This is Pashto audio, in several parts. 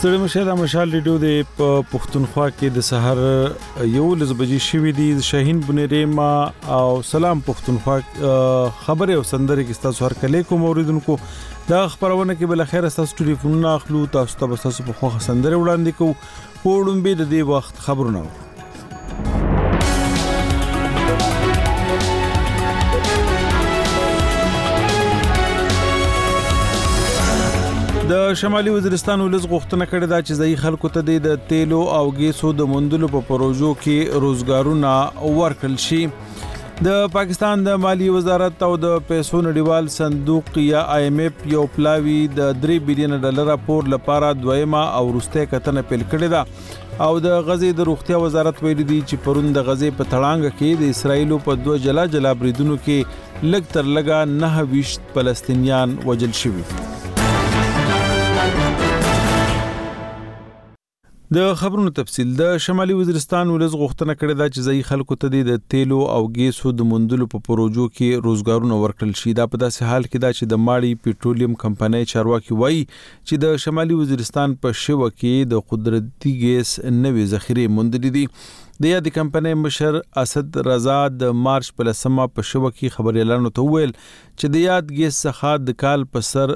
ستړي مشه د مشال ریډیو د پښتونخوا کې د سحر 11 بجې شوې دي شاهین بنيريما او سلام پښتونخوا خبره او سندره کې تاسو هر کله کوم اوریدونکو دا خبرونه کې بل خیر تاسو ټلیفون اخلو تاسو ته تاسو په خو سندره وړاندې کوو پوړم به د دې وخت خبرونه د شمالي وزیرستان ولز غوښتنه کړې ده چې ځای خلکو ته د تیلو او ګیسو د موندلو په پروژو کې روزګارونه ورکړل شي د پاکستان د مالی وزارت او د پیسو نړیوال صندوق یا IMF یو پلاوی د 3 بلین ډالر پور لپاره دویمه او وروسته کتنه پیل کړې ده او د غزې د روغتیا وزارت ویلي دی چې پرون د غزې په تړانګ کې د اسرایل په دوه جلا بریدونو کې لږ تر لږه 29 فلسطینیان وژل شوي د خبرونو تفصیل د شمالي وزیرستان ولز غوښتنه کړې ده چې ځای خلکو ته د تیلو او ګیسو د موندلو په پروژو کې روزګارونه ورکړل شي دا په داسې حال کې ده چې د ماړی پېټرولیم کمپنۍ چارواکي وایي چې د شمالي وزیرستان په شوه کې د قدرتي ګیس نوې ذخیره موندلې دي د یادې کمپنۍ مشر اسد رضا د مارچ په لسمه په شوه کې خبريالانو ته ویل چې د یاد ګیس څخه د کال په سر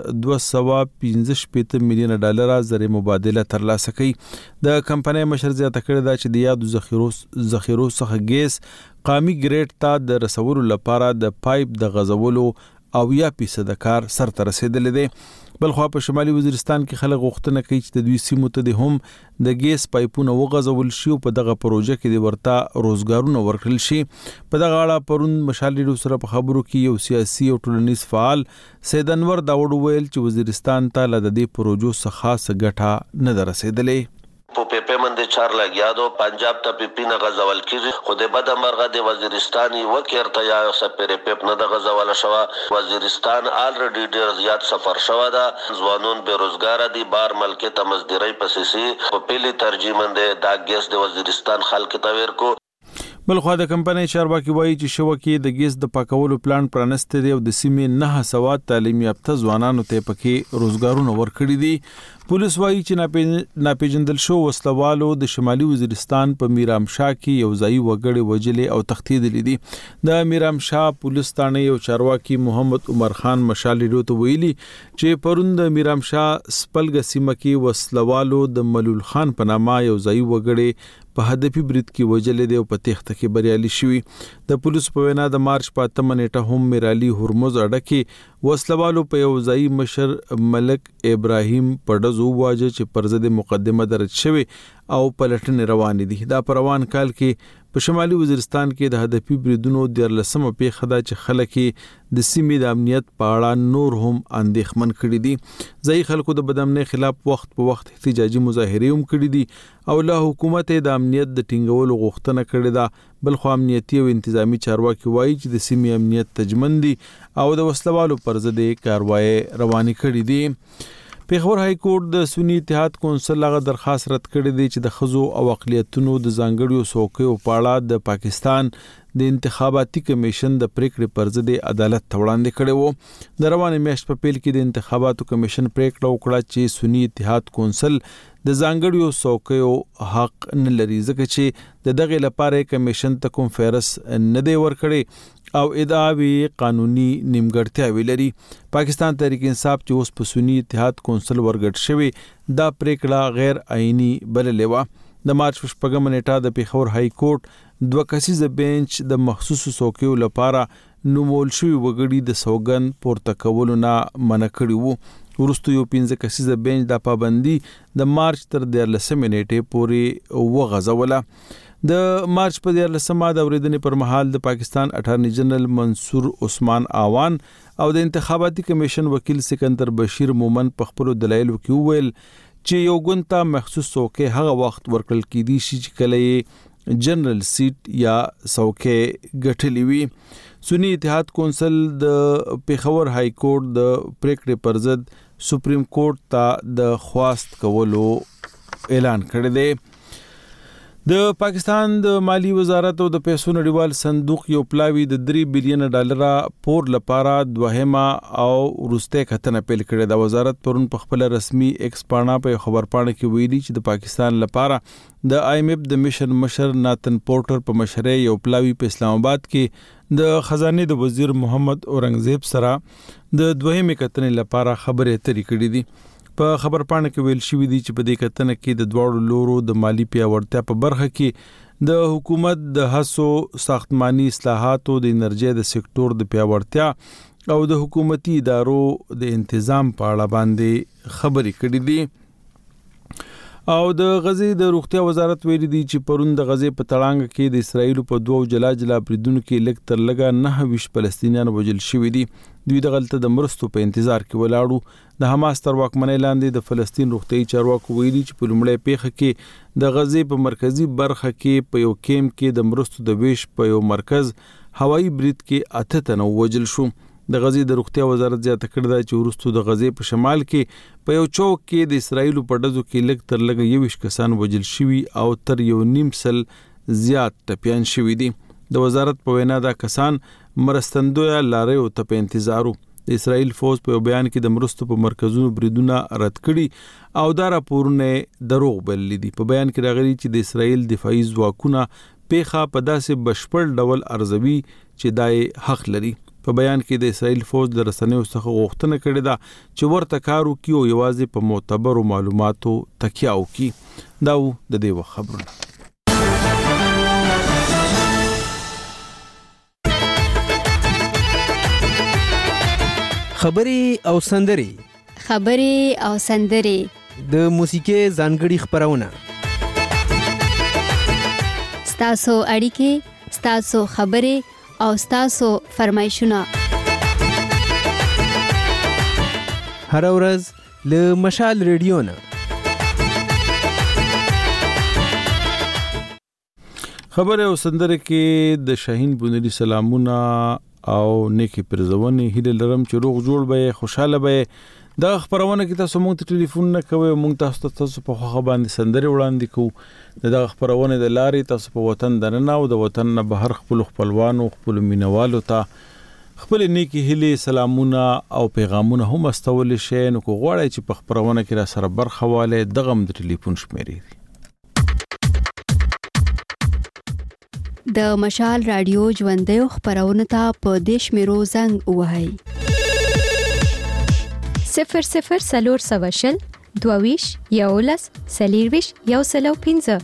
215 میلیون ډالر زر مبادله ترلاسه کړي د کمپنۍ مشر زیاته کړې ده چې د یاد ذخیرو څخه ګیس قامي ګریډ ته د رسولو لپاره د پایپ د غزولو او 1% کار سر ته رسیدلی دی بلخو په شمالي وزیرستان کې خلک غوښتنه کوي چې د دوی سیمو ته د هم د ګیس پایپونه وغځول شي او په دغه پروژه کې د ورته روزګارونه ورکړل شي په دغه اړه پرون مشال ریډیو سره په خبرو کې یو سیاسي او ټولنیز فعال سید انور داوود ویل چې وزیرستان ته له دې پروژو څخه خاصه ګټه نه درسېدلې په پیپه باندې 4 لګیا دو پنجاب ته پیپینه غزول کیږي خو د بد مرغه د وزیرستاني وکړته یا سپیر پیپ نه د غزول شوه وزیرستان الریډي ډیر زیات سفر شوه دا ځوانون بیروزګار دي بار ملک ته مزدوري پسسي په پیلي ترجمه د ګیس د وزیرستان خلک ته ورکو بلخو د کمپنۍ چارواکي وایي چې شوه کې د ګیس د پاکولو پلان پرانسته دی او د سیمې 900 تعلیم یافته ځوانانو ته پکې روزګارونه ورکړي دي پولیس وایي چې ناپېژندل شو وسلوالو د شمالي وزیرستان په میرام شاه کې یو ځای وګړي وجلې او تختیدلې دي د میرام شاه پولیس ثانه یو چارواکي محمد عمر خان مشال ریډیو ته ویلي چې پرون د میرام شاه سپلګ سیمه کې وسلوالو د ملول خان په نامه یو ځای وګړي په هدفي برید کې وجلې دی او په تخته کې بریالي شوی د پولیس په وینا د مارچ په 8 نیټه هم میرالي هرمز اډه کې وسلوالو په یو ځای مشر ملک ابراهیم پډزو واجه چې پر ضد مقدمه درج شوی او پلټنې روانې دي دا په روان کال کې په شمالي وزیرستان کې د هدفي بریدونو د لسمه پیښه ده چې خلک د سیمې د امنیت په اړه نور هم اندېښمن کړي دي ځای خلکو د بدامنۍ خلاف وخت په وخت احتجاجي مظاهره هم کړي دي او له حکومت د امنیت د ټینګولو غوښتنه کړې ده بلخو امنیتي او انتظامی چارواکي وایي چې د سیمې امنیت تضمین دي او د وسلوالو پر ضد کاروایی روانې کړې دي پیښور های کورټ د سنی اتحاد کونسل هغه درخواست رد کړی دی چې د خزو او اقلیتونو د ځانګړیو څوکیو په اړه د پاکستان د انتخاباتي کمیشن د پریکړې پر ضد عدالت ته وړاندې کړی وو د روانې میاشت په پیل کې د انتخاباتو کمیشن پریکړه وکړه چې سنی اتحاد کونسل د ځانګړیو څوکیو حق نه لري ځکه چې د دغه لپاره کمیشن ته کوم فیرس نه دی ورکړی او ادعاوی قانوني نیمګړتیاوي لري پاکستان تحریک انصاف چې اوس په سنی اتحاد کونسل ورګټ شوی دا پریکړه غیر آئینی بللې و د مارچ 8 نیټه د پیښور های کورټ 2 کسیزه بنچ د مخصوصو څوکیو لپاره نومول شوی وګړي د سوګن پورته کولو نه منع کړی وو ورستو یو 15 کسیزه بنچ د پابندي د مارچ تر 13 نیټه پورې وغځوله د مارچ په 13 د اوریدنې پر مهال د پاکستان اټارنی جنرال منصور عثمان آوان او د انتخاباتي کمیشن وکیل سکندر بشیر مومن په خپل دلایلو کې ویل چې یو ګونتا مخصوص څوکۍ هغه وخت ورکړل کېدي چې کله جنرال سیټ یا څوکۍ ګټلې وي سنی اتحاد کونسل د پیښور های کورټ د پریکړې پر ضد سپریم کورټ ته د خواست کولو اعلان کړی دی د پاکستان د مالی وزارت او د پیسو نړیوال صندوق یو پلاوی د 3 بلین ډالر پور لپاره دوهمه او وروسته کتنه پیل کړې. د وزارت پرون په خپل رسمي ایکس پاڼه په خبر پاڼه کې ویلي چې د پاکستان لپاره د IMF د میشن مشر ناتن پورټر په مشرۍ یو پلاوی په اسلام آباد کې د خزانه د وزیر محمد اورنګزیب سره د دوهمه کتنې لپاره خبرې اترې کړې دي. په خبر پاڼه کې ویل شوی دی چې په دې کتنه کې د دواړو لورو د مالی پیاوړتیا په برخه کې د حکومت د هڅو ساختماني اصلاحاتو د انرژي د سکتور د پیاوړتیا او د حکومتي ادارو د تنظیم په اړه باندې خبرې کړې دي. او د غزې د روغتیا وزارت ویلي دی چې پرون د غزې په تړانګ کې د اسرایل په دوه جلا بریدونو کې لږ تر لږه 9 فلسطینیان وژل شوي دي. دوی د غلطه د مرستو په انتظار کې ولاړو. د حماس تر واکمنۍ لاندې د فلسطین روغتیايي چارواکو ویلي چې په لومړی پیښه کې د غزې په مرکزی برخه کې په یو کیمپ کې د مرستو د ویش په یو مرکز هوایي برید کې 8 تنه وژل شو. د غزې د روغتیا وزارت زیاته کړې ده چې وروسته د غزې په شمال کې په یو چوک کې د اسرایل په ډزو کې لږ تر لږه 21 کسان وژل شوي او تر 1.5 زیات ټپیان شوي دي. د وزارت په وینا دا کسان مرستندوی لاریو ته په انتظارو. د اسرایل فوج په بیان کې د مرستو په مرکزونو بریدونه رد کړي او دا راپورونه دروغ بللي دي. په بیان کې راغلي چې د اسرایل دفاعي ځواکونه پیښه په داسې بشپړ ډول ارزوي چې دای حق لري. په بیان کې د اسرایل فوج د رسنیو څخه غوښتنه کړې ده چې ورته کار وکړي او یوازې په معتبرو معلوماتو تکیه وکړي. دا د دې وخت خبرونه. خبرې او سندرې د موسیقي ځانګړي خبرونه ستاسو اړیکې ستاسو خبرې او ستاسو فرمایشونه هر ورځ له مشال ریډیو نه. خبره او سندره کې د شاهین بونری سلامونه او نیکی پرزونې هیله لرم چې روغ جوړ به خوشاله به. دا خبرونه کې تاسو مونږ ته ټلیفون نه کوئ، مونږ تاسو په خو باندې سندره وړاندې کوو. دا خبرونه د لارې تاسو په وطن دننه او د وطن نه بهر خپلوانو خپل مینوالو ته خپل نیکی هیله سلامونه او پیغامونه هم استول شي. نو کو غواړئ چې په خبرونه کې را سره برخه واله دغه د ټلیفون شمیرې دي. د مشال رادیو ژوندۍ خبرونه ته په دیش میرو زنګ وهاي 00 سلور 22 یولس سلیرویش یو سلو 15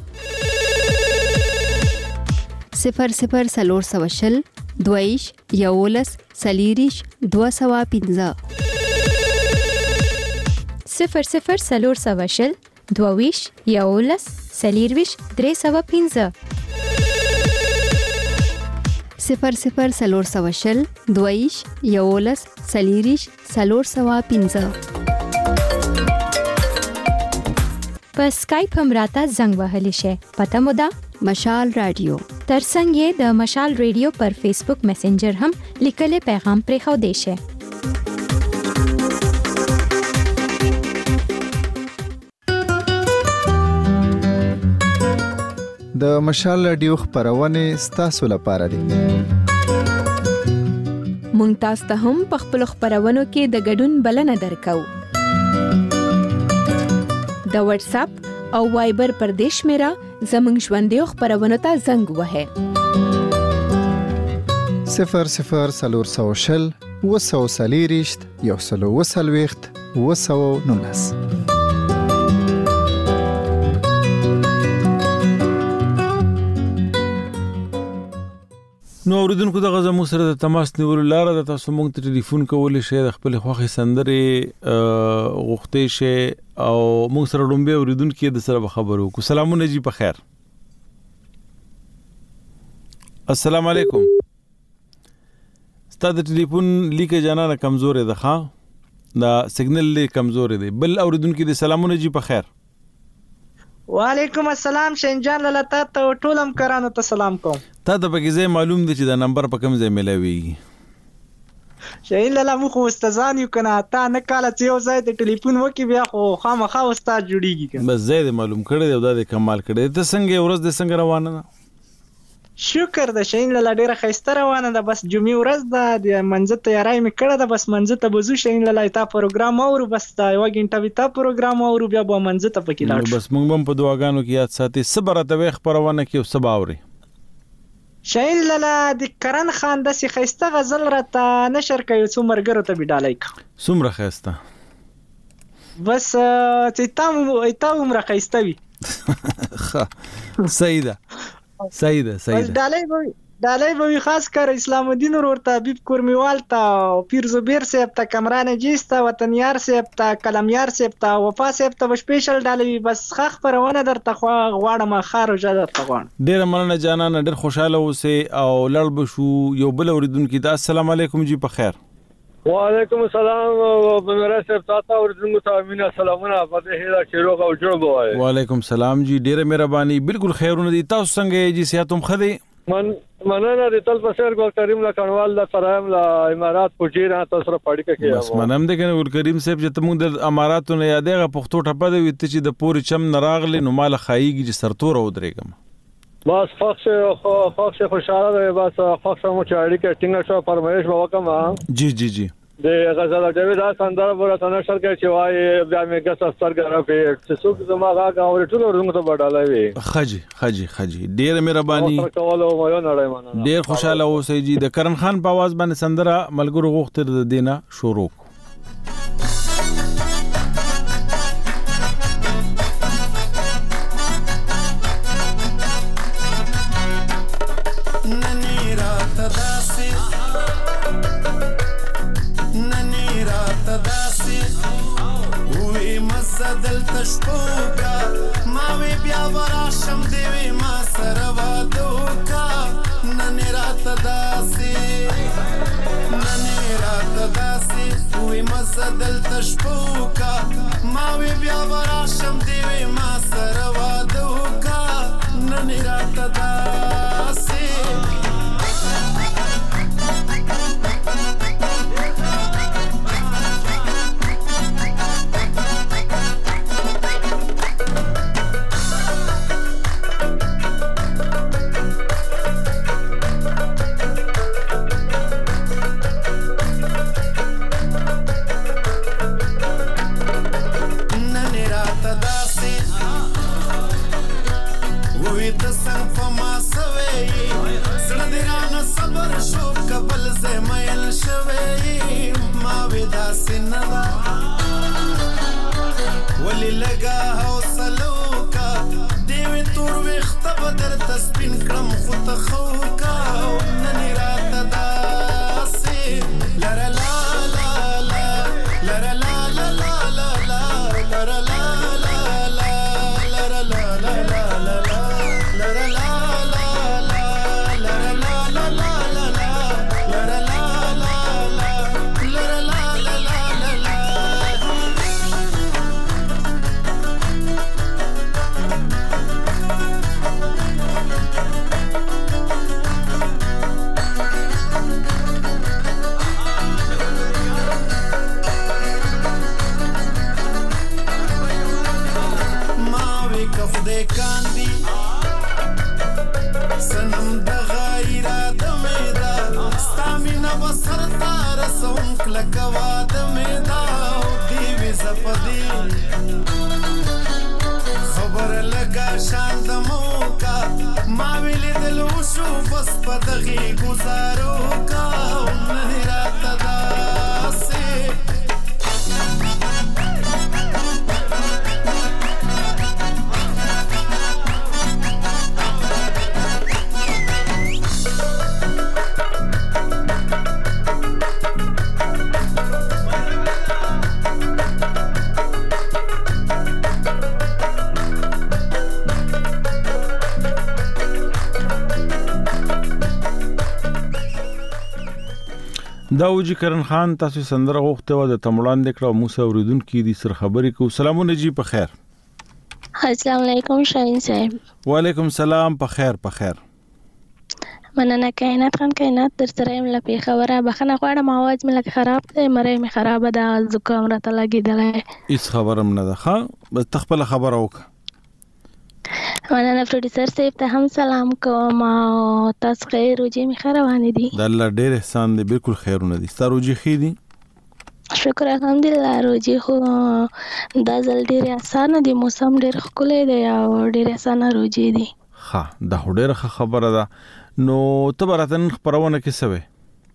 00 سلور 22 یولس سلیریش 215 00 سلور 22 یولس سلیرویش 315 00 سلور 22 یولس سلیریش 315 په سکایپ هم راته زنګ وهلی شي. پته مو ده مشال رادیو. ترڅنګ یې د مشال ریډیو پر فیسبوک میسنجر هم لیکلي پیغام پرې خو دی شي. د مشال رادیو خبرونه ستاسو لپاره دي. مونږ تاسو ته هم په خپل خبرونو کې د ګډون بلنه درکو. د واتس اپ او وایبر پر دیش میرا زمنګ ژوندۍ خبرونه ته زنګ وهه 00 سلور 240 یو سلو 219. نو اوریدونکو د غزمو سره د تماس نیولو لار د تاسو مونږ ته ټلیفون کولای شئ، د خپل خوخي سندره غوښتي شئ او مونږ سره ډومبه اوریدونکو د سره خبرو کو. سلامونه جی په خیر. السلام علیکم. ستاسو ټلیفون لیکه جانانه کمزور ده، ښا دا سیګنل له کمزور دی. بل اوریدونکو د سلامونه جی په خیر. وعلیکم السلام شینجان لتا ته ټولم کرانو ته سلام کوم. تا ته پکې زه معلوم دي چې دا نمبر په کوم ځای ملوي؟ شاین لاله مو خو استادان یو کنه تا نه کاله چې یو ځای ته ټلیفون وکي بیا خو خامخا استاد جوړیږي بس زید معلوم کړی دی دا د کمال کړی ته څنګه ورځ د څنګه روانه ده شکر د شاین لاله ډیره خسته روانه ده بس جمعې ورځ ده د منځ تیاری مې کړه ده بس منځ ته بزو شاین لاله تا پروګرام اورو بس تا یو غنټه وی تا پروګرام اورو بیا به منځ ته پکې لاړ بس موږ هم په دعاګانو کې یاد ساتي صبر ته وخ پروانه کې او سبا اوري شاین لاله د کرن خان د سي خسته غزل راته نشر کوي څو مرګرو ته بډالای څومره خسته بس چې تا عمر خسته وي سیده ډالای به خاص کر اسلام الدین ورته حبیب کورمیوال ته پیر زبیر صاحب ته کمران جیس ته وطنیار صاحب ته کلمیار صاحب ته وفا صاحب ته سپیشل ډالای بس خخ پرونه درته غواړم خارو جده ته غواړم ډیر مننه جانان ډیر خوشاله اوسه او لړ بشو یو بل اوریدونکو ته السلام علیکم جی په خیر وعلیکم السلام بنره صاحب تاسو اوریدونکو ته امینه سلامونه په دې هدا شروع او جوړ بوای وعلیکم السلام جی ډیره مهرباني بالکل خیرونه دي تاسو څنګه جی صحتم خدي مننه د تل پسر ګل کریم لا کڼوال لا ترایم لا امارات پوجیرا تاسو سره پاړی کې بس منم د ګل کریم صاحب چې تمو د اماراتو نه یادېغه پښتو ټپه دی چې د پوری چم نراغلی نو مال خایږي چې سرتور ودرېګم بس فخش خوشاله ده بس فخش مو چاړي کې ټینګ شو فرمایش وکما جی د غزل جوید سندره ورته نشر کې چې وای بیا مې ګس سترګره په چې څوک زما غا اور ټول ورته ته بډالای وي خجي ډیر مهرباني ډیر خوشاله اوسئ جی د کرن خان په आवाज باندې سندره ملګرو غوښتل د دینه شروع شپوکا ما وی بیا وراشم دیوی ما سره وادوکا ننی رات داسی وی مزدل تشپوکا ما وی بیا وراشم دیوی ما سره وادوکا ننی رات داسی ولی لگا حوصلو کا دیوی تور ویخت بدر تسپین کرم خود خوکا ننی رات داسی لرا لا لا لا لرا لا لا لا لا لا لرا لا لا لا لرا لا لا لا لا لرا لا لا لا لرا لا لا لا لا لرا لا لا لا لرا لا لا لا لا کاندی سنم د غیرا د میدا ستامینا وسر تار سوم کلکوا د میدا دی وی زپدی خبر لگا شان د موکا ما ویل دلو شو بس پدغي گزارو کا نه رات داسه داوجی کرن خان تاسو سندره غوښته و د تمړان د کړه موسی اوریدونکو دي سر خبرې کو سلامونه جی په خیر السلام علیکم شاهین صاحب وعلیکم السلام په خیر مننه کائنات خان کائنات در سره یم له پېښوره. بخښنه غواړم اواز مې لږ خراب دی، مرۍ مې خرابه ده، زکام راته لګېدلی. هېڅ خبره هم نه ده. ښه بس ته خپله خبره وکړه. مننه پروډوسر صاحب ته هم سلام کوم او تاسو خیر روجې مې ښه روانې دي؟ د الله ډېر احسان دی، بالکل خیرونه دي. ستا روجې ښې دي؟ شکر الحمدلله. روجې خو دا ځل ډېرې اسانه دي، موسم ډېر ښکلی دی او ډېرې اسانه روجې دي. ښه دا خو ډېره ښه خبره ده. نو ته به راته نن خپرونه کې څه وې؟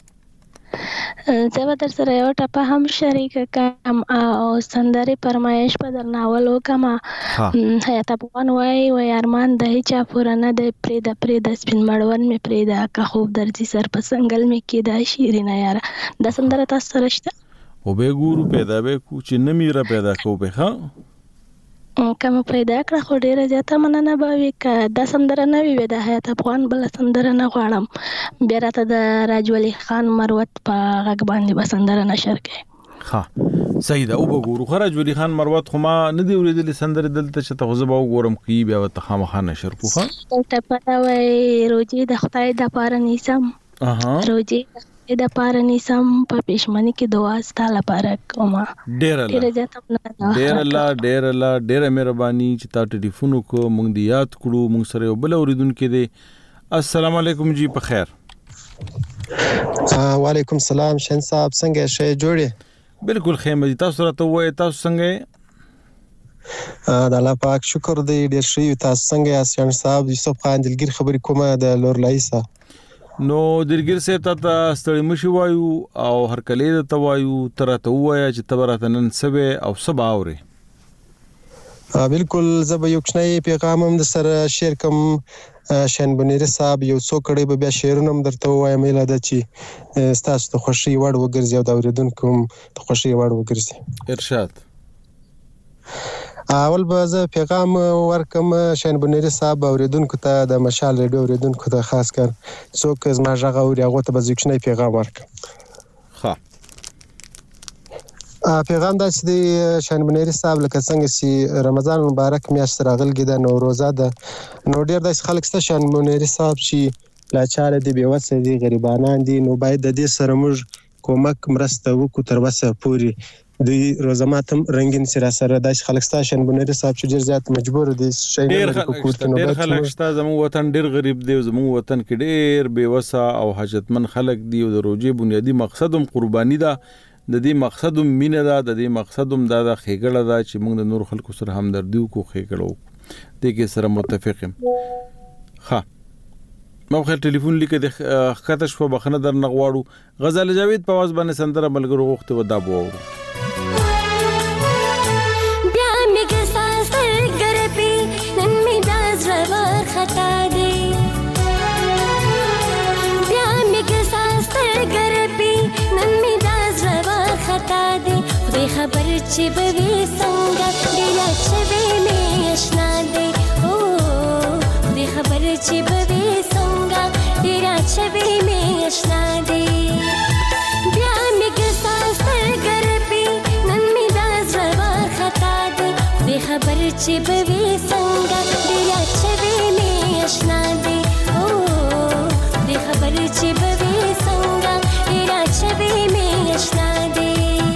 زه به در سره یوه ټپه هم شریکه کړم او سندرې فرمایش به در ناول وکړم. حیات افغان وایي ارمان د هیچا پوره نه دی، پرېږده سپین مړوند مې پرېږده، که خوب درځي سر په څنګل مې کېده شیرینه یاره. دا سندره تاسو سره شته؟ خو به یې ګورو، پیدا به یې کړو چې نه مې را پیدا کوو به. ښه که مې پیدا کړه خو ډېره زیاته مننه به وي. که دا سندره نه وي د حیات افغان بله سندره نه غواړم، بیا راته د راج ولی خان مروت په غږ باندې به سندره نشر کړي. ښه صحیح ده، وبګورو. ښه راج ولی خان مروت خو ما نه دي اورېدلې سندرې دلته چې ته خو زه به وګورم که یي بیا ورته خامخا نشر کړو. ښه ټپه ده وایي روجې د خدای دپاره نیسم، روجې د خدای دپاره نیسم، په پېشمني کې دعا ستا لپاره کومه. ډېره مهرباني چې تا ټلیفون وکړو، موږ دې یاد کړو. موږ سره یو بل اورېدونکی دی. السلام علیکم جی، په خیر؟ وعلیکم السلام شین صاحب، څنګه یې؟ ښه جوړې؟ بالکل خیمه دي. تاسو راته ووایئ تاسو څنګه یې؟ د الله پاک شکر دی ډېر ښه یو. تاسو څنګه یاست شین صاحب؟ یوسف خان دلګیر خبرې کومه د لورلایي څخه. نو دلګیر صاحب ته ستړي مشي وایو او هرکلی درته وایو. ته راته ووایه چې ته به راته نن څه وې او څه به اورې. بالکل زه به یو کوچنی پیغام هم در سره شیر کوم. شین بنیري صاحب یو څو کړی به بیا شعرونه هم درته ووایم، هیله ده چې ستاسو د خوښۍ وړ وګرځي او د اورېدونکو هم د خوښۍ وړ وګرځي. ارشاد. اول به زه پیغام ورکم شین بنیري صاحب اوریدونکو ته، د مشال ریډیو اوریدونکو ته خاص کر څوک زما غږ اوري هغه ته به زه کوچنی پیغام ورکم. ښه پیغام داسې دی شین بنیري صاحب، لکه څنګه چې رمضان مبارک میاشت راغلې ده، نو روزه ده، نو ډېر داسې خلک شته شین بنیري صاحب چې لاچاره دي، بېوسه دي، غریبانان دي، نو باید د دې سره موږ کومک مرسته وکړو تر وسه پورې. دوی روزه مات هم رنګین سي را سره داسې خلک شته شین بنیري صاحب چې ډېر زیات مجبور دي. ډېر خلک شته. زموږ وطن ډېر غریب دی، زموږ وطن کې ډېر بېوسه او حاجتمن خلک دي او د روژې بنیادي مقصد هم قرباني ده، د دې مقصد هم مینه ده، د دې مقصد هم دا ده ښېګړه ده چې موږ د نور خلکو سره همدردي وکړو، ښېګړه وکړو. دې کې سره متفق یم. ښه ما خپل ټلیفون لیکه د ښکته شوه، بخښنه درنه غواړو. غزل جاوید په آواز باندې سندره ملګرو غوښتې وه، دا به واورو. خبر چې به وي څنګه ډېره شوې مې اشنا دی، دې خبر چې به وي څنګه ډېره شوې مې اشنا دی. بیا مې ګسا سترګه رپي نن مې دا زړه وارخطا دی، دې خبر چې به وي څنګه ډېره شوې مې اشنا دی، دې خبر چې به وي څنګه ډېره شوې مې اشنا دی.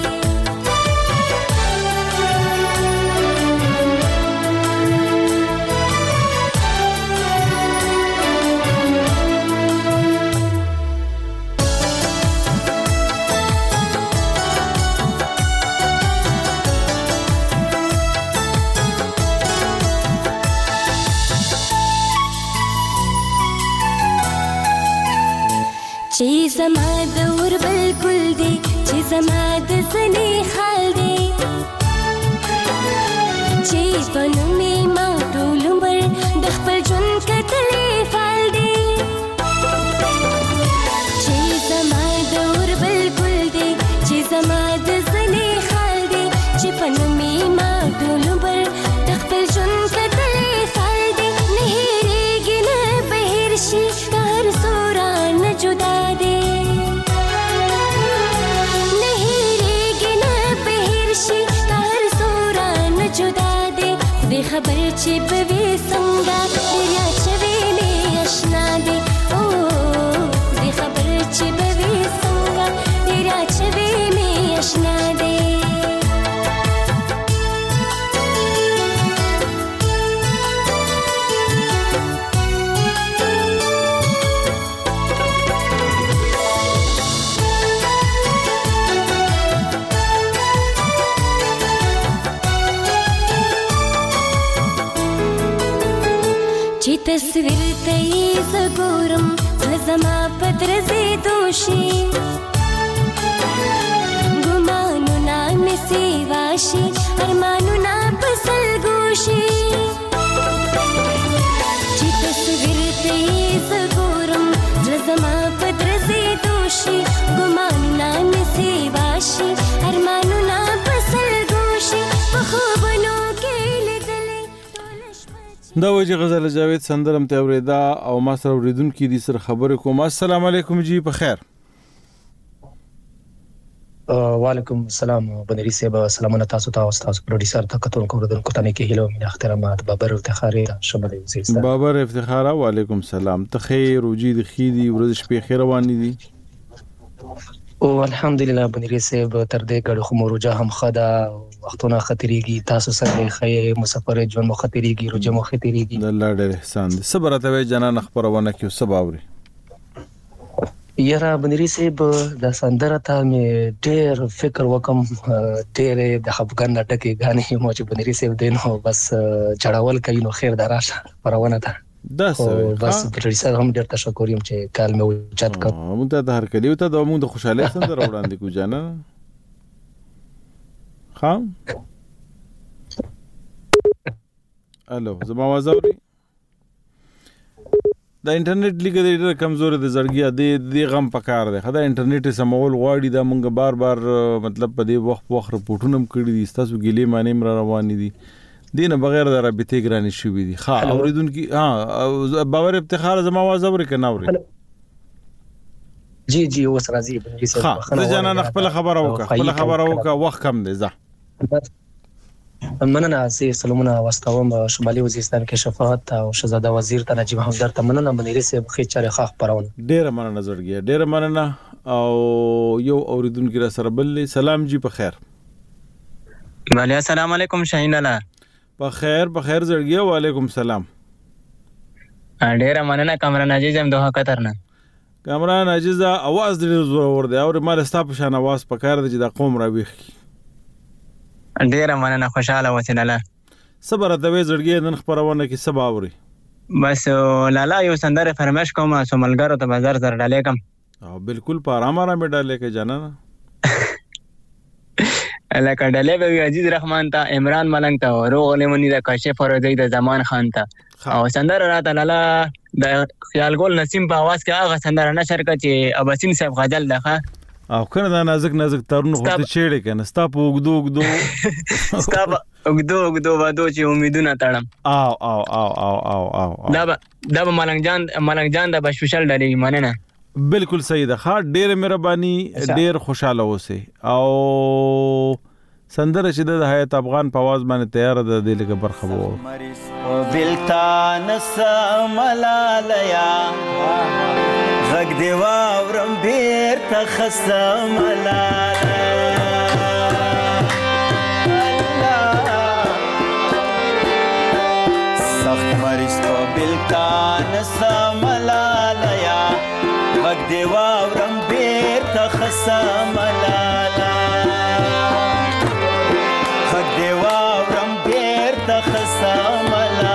چې زما د اور بلبل دی، چې زما د زنې خال دی، چې په نوم یې ما ټول عمر د خپل ژوند کتلې فال دی. چې زما د اور بلبل دی، چې زما د زنې خال دی، چې په نوم یې ما ټول عمر د خپل ژوند کتلې فال دی. نه هېرېږي نه به هېر شي که هر څو رانه جدا دی، نه هېرېږي نه به هېر شي که هر څو رانه جدا دی. خدای خبر چې به وي څنګه ډېر یاد شوې مې اشنا دی، تصویر ته یې زه ګورم زما په درځې دوشي ګمانونه مې سیوا شي ارمانونه په سلګو شي چې تصویر ته یې زه ګورم زما په درځې دوشي ګمانونه مې سیوا شي ارمانونه په سلګو شي په خوبونو کې لیدلې دا وجه غزل جاوید سندرم ته اوریدا او ما سره اوریدونکو دي سره خبرې کوم. السلام علیکم جی په خیر. وعلیکم السلام بنری صاحب سلامونه تاسو ته او تاسو پروډوسر ته کتون کوم د کوتانه کې هلو من احترامات بابر افتخاری شمال وزیرستان. بابر افتخاره وعلیکم السلام. ته خیر او جی د خیدی ورځ شپې خیر روانې دي او الحمدلله بنری صاحب تر دې غړو خو مروجه هم خدا وختونه خطرېږي تاسو سره خې مسافر ژوند مو خطرېږي روجه مو خطرېږي الله ډېر احسان دي. صبر ته جنان خبرونه کې سباوري یاره بنری صاحب د سندره ته مې ډېر فکر وکم ډېر د خفګان نټکې غانې مو چې بنری صاحب دینو بس چړاول کوي نو خیر دراشه پرونه ته دا څه بس پروډوسر هم ډېر تشکر یم چې کال مې وچت کړ مونږ ته د هر کلیو ته د مونږ د خوشاله سندره وړاندې کو جانا ها الو زما आवाज اوري دا انټرنیټ لیګه ډېر کمزوري د زړګیا د غم پکار دی خدای انټرنیټ سمول غواړي دا مونږ بار مطلب په دې وخت رپورټونه کړی دي تاسو ګلې معنی مر روان دي دینه بغیر د رابطې ګرانی شوې دي ها اوریدونکو باور افتخار زما आवाज اوري کنه اوري جی جی اوس راځي بنری صاحب خبره جانا خپل خبره وکړه وخت کم دی ځه مننه سي سلامونه واستوم شمالي وزیرستان کې شفاعت او شهزاده وزیر ته نجیب همدرد ته مننه بنری صاحب خې چاري خاخ پرونه ډېر مننه زړګي ډېر مننه او یو اوریدونکو را سره بل سلام جی په خیر وعلیکم السلام علیکم شاهین الله په خیر زړګي وعلیکم السلام ډېر مننه کامران عزیز هم دوه کترنه کامران عزیز आवाज ډېر زور دی او مال ستاسو په شان आवाज پکار دی چې د قوم را ویخ ډېر مننه خوشاله وسینه الله صبر د وې زړګي نن خبرونه کې سبا اوري بس لالا یو سندره فرمایش کوم سوملګرو ته بازار زر ډالې کم او بالکل په آرام ډالې کې جانا لکه ډالې به عزیز رحمان ته عمران ملنګ ته روغ لمنی د کاشف فروزی د زمان خان ته او سندره راته لالا د خیال ګل نسیم په आवाज کې هغه سندره نشر کړي چې اباسین صاحب غزل ده او کنه دا نازک ترونه خو ته چېړې کنه ستا په وګدو وادو چې امیدونه تړم او دا به ملنګ جان د بشوشل ډلې مننه بالکل صحیح ده ښه ډېر مهرباني ډېر خوشاله اوسئ او سندره چې د حیات افغان په आवाज باندې تیار ده د لګ برخه وو بلتان سملالیا غږ دی واورم بیرته خسملالا سخت مریض په بلتان سملالیا غږ دی واورم بیرته خسملالا غږ دی واورم بیرته خسملالا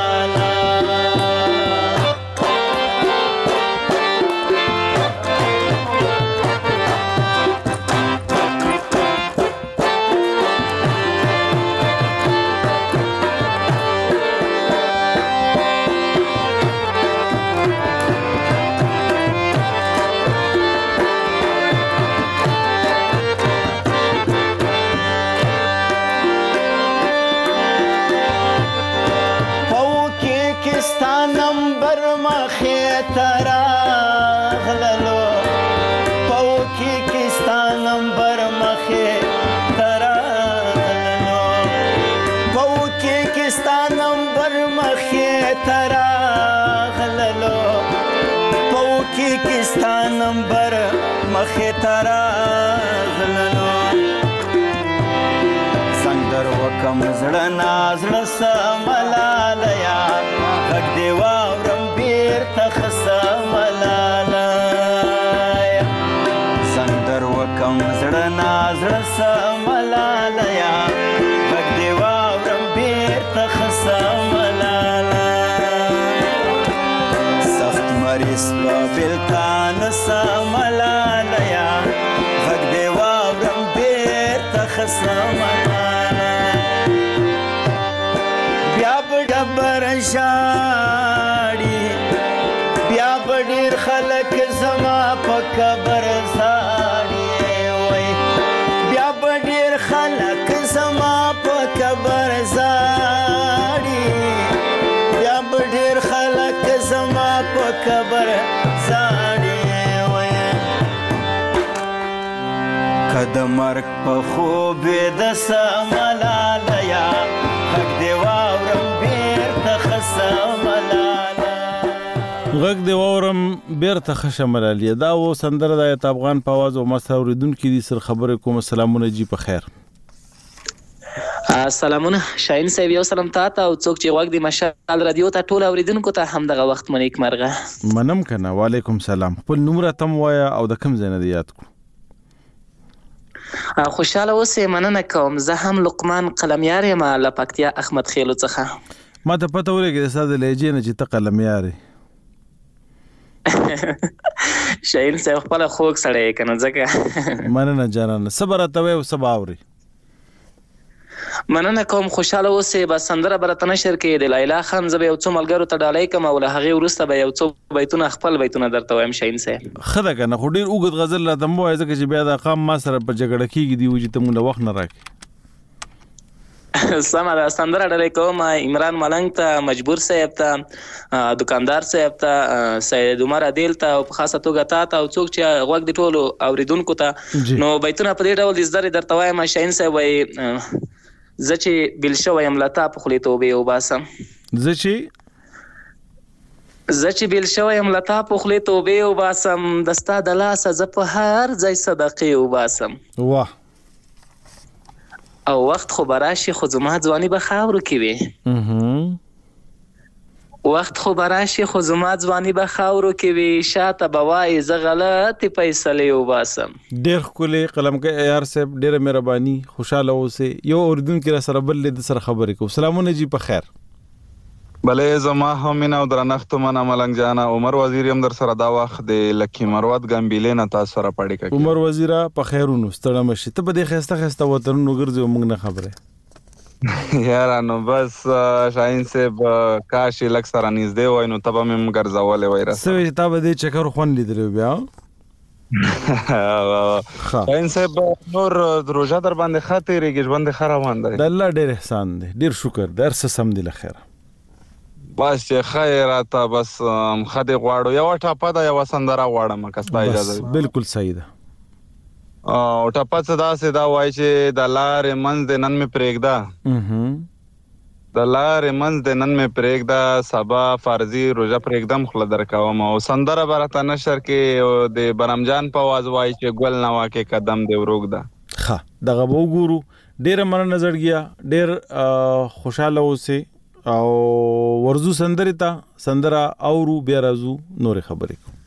نمبر مخه تراغلنو سندر وکم زړه نازړه سملالیا غږ دی واورم بیرته خسملالیا سندر وکم زړه نازړه سملالیا غږ دی واورم بیرته خسملالیا بلتان سملالیا غږ دې واورم بیرته ښه سملاله بیا به ډبر ژاړي بیا به ډېر خلک زما په قبر زاړي وای بیا به ډېر خلک زما په قبر زاړي بیا به ډېر خلک زما په قبر زاړي وای که د مرګ په خوب د سملالیا غږ دې واورم بیرته ښه سملاله غږ دې واورم بیرته ښه شملالیه دا و سندره د ایت افغان په آواز او مست اورېدونکي دي سر خبرې کوم سلامونه جی په خیر سلامونه شاهین صاحب یو سلام تاته او څوک چې غوږ د مشال رادیو ته ټول اوریدونکو ته هم دغه وخت مو نیکمرغه منم کنه وعلیکم سلام خپل نوم راته ووایه او د کوم ځای نه دې یاد کړو خوشحاله اوسې مننه کوم زه هم لقمان قلمیار یم له پکتیا احمد خیلو څخه ما ته پته ولګېده ستا د لهجې نه چې ته قلمیار یې شاهین صاحب خپله خوږ سړی یې که نه ځکه مننه جانانه څه به راته وایې او څه به اورې مننه کوم خوشحاله اوسې به سندره به راته نشر کړې د لیلا خان زه به یو څو ملګرو ته ډالۍ کړم او له هغې وروسته به یو څو بیتونه خپل بیتونه درته وایم شاهین صاحب ښه ده که نه خو ډېر اوږد غزل راته مه وایه ځکه چې بیا دا قام ما سره په جګړه کېږي دي و چې ته مونږ له وخت نه راکړې سمه ده سندره ډالۍ کوم عمران ملنګ ته مجبور صاحب ته دکاندار صاحب ته سید عمر عدیل ته او په خاصه توګه تا ته او څوک چې غوږ د ټولو اوریدونکو ته نو بیتونه په دې ډول د زده درته وایم شاهین صاحب وایي زه چې بیل شوی یم له تا په خولې توبې وباسم زه چې بیل شوی یم له تا په خولې توبې وباسم د ستا د لاسه زه په هر ځای صدقې وباسم واه او وخت خو به راشي خو زما ځواني به خاورو کې وي وخت خو به راشي خو زما ځواني به خاورو کې وي شاته به وایي زه غلطې فیصلې وباسم ډېر ښکلی قلمګی عیار صاحب ډېره مهرباني خوشحاله اوسئ یو اورېدونکي را سره بل د سره خبرې کوو سلامونه جی په خیر بلې زما هم مینه او درنښت منه ملنګ جانه عمر وزیر یم در سره دا وخت د لکي مروت ګمبیلې نه تاسو سره پاړې کوي عمر وزیره په خیرونو ستړی مه شي ته په دې ښایسته ښایسته وطنونو ګرځې او موږ نه خبرې یاره نو بس شاهین صاحب کاش یې لږ سره نږدې وای نو ته به مې هم ګرځولی وای څه وایې چې تا به دې چکر خوند لیدلی بیا شاهین صاحب نور روژه در باندې ښه تېرېږي ژوند دې ښه روان دی د الله ډېر احسان دی ډېر شکر دی هر څه سم دی له خیره بس چې ښه یې راته بس ښه دې غواړو یوه ټاپه ده یوه سندره غواړم که ستا اجازه وي بلکل صحیح ده او ټپه څه داسې دا وایي چې د لارې منځ دې نن مې پرېږده د لارې منځ دې نن مې پرېږده سبا فرضي روژه پرېږدم خوله درکوم او سندره به راته نشر کې د برمجان په آواز وایي چې ګل نوا کې قدم دې وروږده ښه دغه به وګورو ډېره مننه زړګیه ډېر خوشحاله اوسئ او ورزو سندرې ته سندره اورو بیا راځو نورې خبرې کوو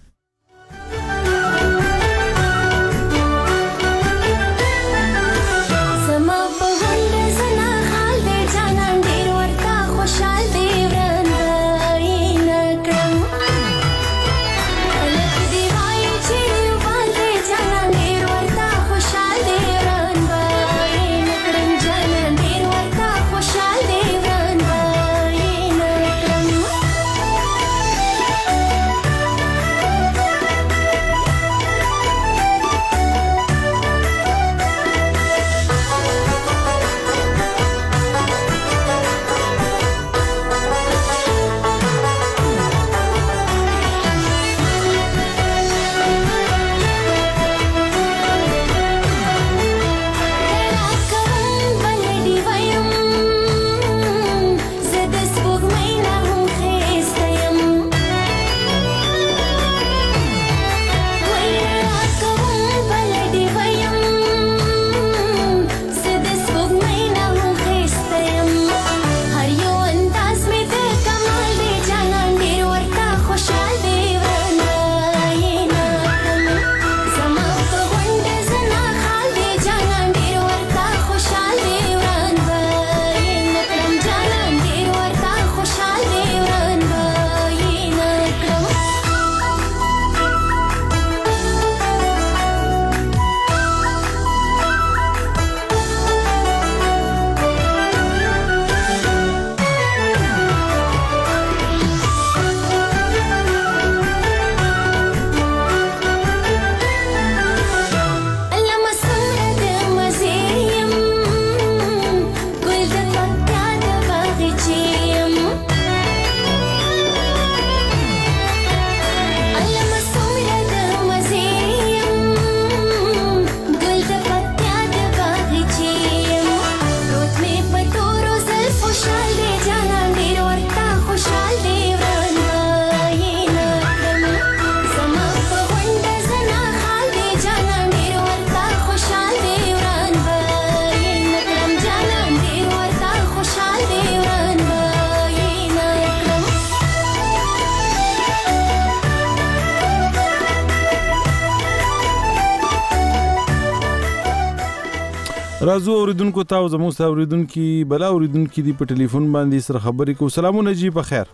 راځو اوریدونکو ته او زموږ سره اوریدونکي بلا اوریدونکي دی په ټلیفون باندې سره خبرې کوو. سلامونه جی په خیر.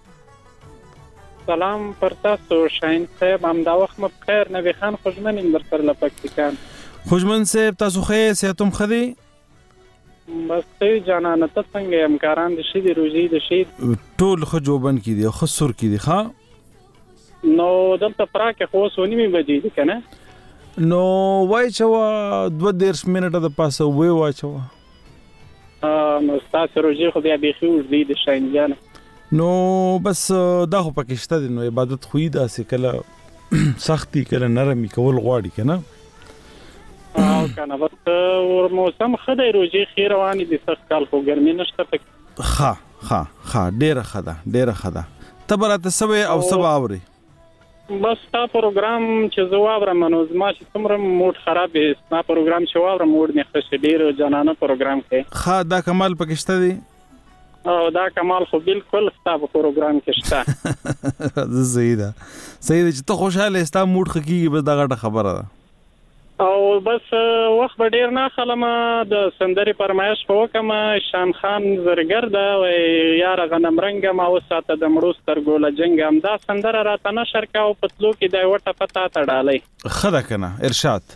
سلام پر تاسو شاهین صاحب، همدا وخت مو بخیر. نبی خان خوشمن یم در سره پاکستان. خوشمن صاحب تاسو خیر صحتم خدي؟ بس ته جانانه ته څنګه امکاران دي شي دي روزي دي شي ټول خو جوبن کی دي خو سر کی دي ښا نو دلته پراکه خو سونی می بجې دي کنه نو وای چوا 2 منټه د پاسه وای واچوا نو تاسو روزي خو بیا به خو دي د شاین جان نو بس دا خو پاکستان نو عبادت خو دا سه کله سختي کله نرمي کول غواړي کنه او کنه بس ور موسم خدای روزي خیر رواني دي سخت کال خو ګرمي نشته پک ها ډیره خدا تبرات سبه او سبا اوري بس تا پروګرام چې زوابره منو زما چې څومره موډ خراب دی ستا پروګرام چې وابره موډ نه خوشي ډیر جانانه پروګرام کې ها دا کمال پکشته دی او دا کمال خو بالکل ستا په پروګرام کې شته زیدا چې ته خوشاله ستا موډ خکیږي بس دا غټه خبره ده او بس وخت به ډیر نه خلمه د سندري پرمایش په وکما شان خان زرګر دا و یار غنم رنگ ما وساته د مړو سترګو لجنګ هم دا سندره راته نشر کا او پتلو کې دا وټه پتا تړالې خدا کنه ارشاد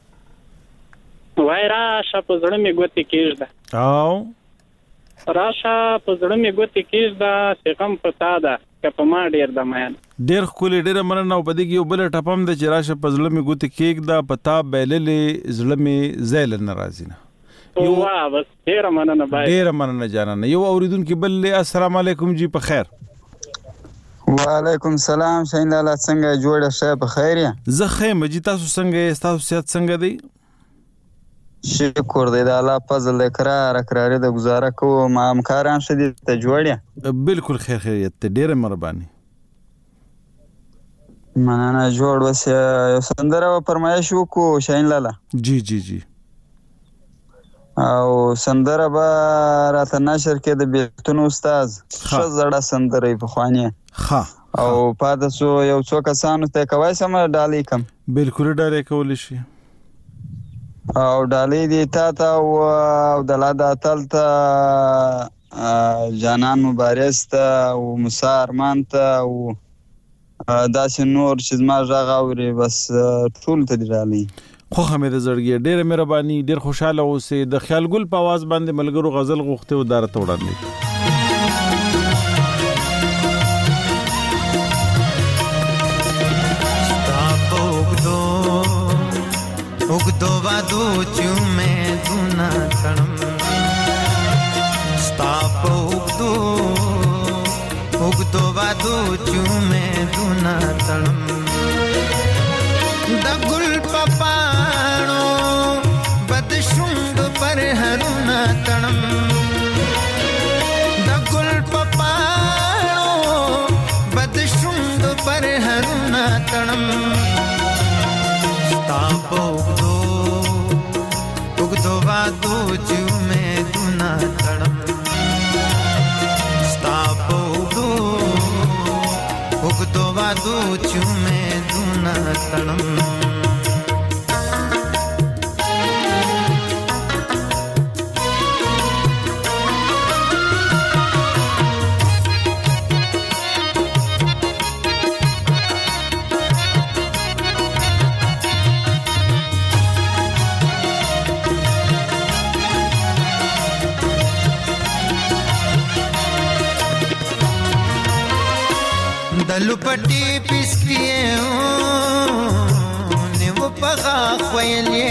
وای راشه په زړه می ګوتې کېږده او راشه په زړه می ګوتې کېږده څنګه پتا ده که په ما ډیر د مېن ډیر خولي ډیر مننه او پدې کې یو بل ټپم د چراشه پزله می ګوت کېک دا پتا بیللې زړه می زیل ناراضی نه یو وا بس ډیر مننه بای ډیر مننه جانانه یو اوریدونکو بل السلام علیکم جی په خیر وعلیکم السلام شاین لاله څنګه جوړه شه په خیر یا زه خیم جی تاسو څنګه تاسو صحت څنګه دی شکر دی د الله فضل اقرار د گزاره کو ما همکاران شدي ته جوړه بالکل خیریت ډیر مهرباني مننه جوړ وسه سندره فرمایش وکړو شاین لاله جی او سندره به راته نشر کې د بیتون استاد شزړه سندره په خواني او پاتې یو څو کسانو ته کوي سم ډالې کم بالکل ډالې کول شي او ډالې دي تا او د لادا تل ته جانان مبارز ته او موسی ارمان ته او داسې نور چې زما غږ اوري بس ټول ته دی ډالې خو حمید زړګي ډېر مهرباني ډېر خوشاله اوسې د خیال ګل په आवाज باندې ملګرو غزل غوښته و دارته وړاندې उगदो वादो चुमे दुना तणम स्ताप उगदो वादो चुमे दुना तणम द गुल पपाणो बदशुंग पर हरुना तणम द गुल पपाणो बदशुंग पर हरुना तणम स्ताप उगदो वादो चुमे दुना तणम स्ताप उगदो वादो चुमे दुना तणम दलुपटी पिसकिए ने वो पगा खोयले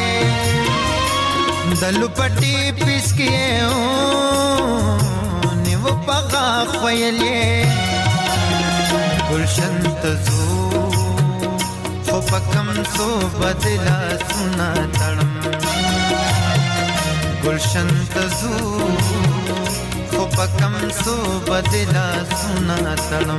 दलुपटी पिसकिए ने वो पगा खोयले गुलशन तजू खो पकम सो बदला सुना तड़म गुलशन तजू खो पकम सो बदला सुना तड़म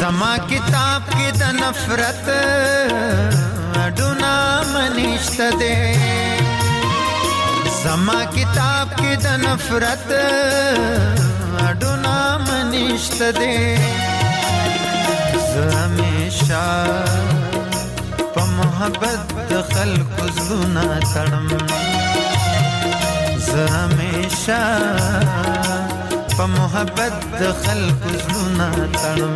زما کتاب کې د نفرت اډونا منشته ده زما کتاب کې د نفرت اډونا منشته ده زه همیشه په محبت د خلکو زړونه تړم زه همیشه په محبت د خلکو زړونه تړم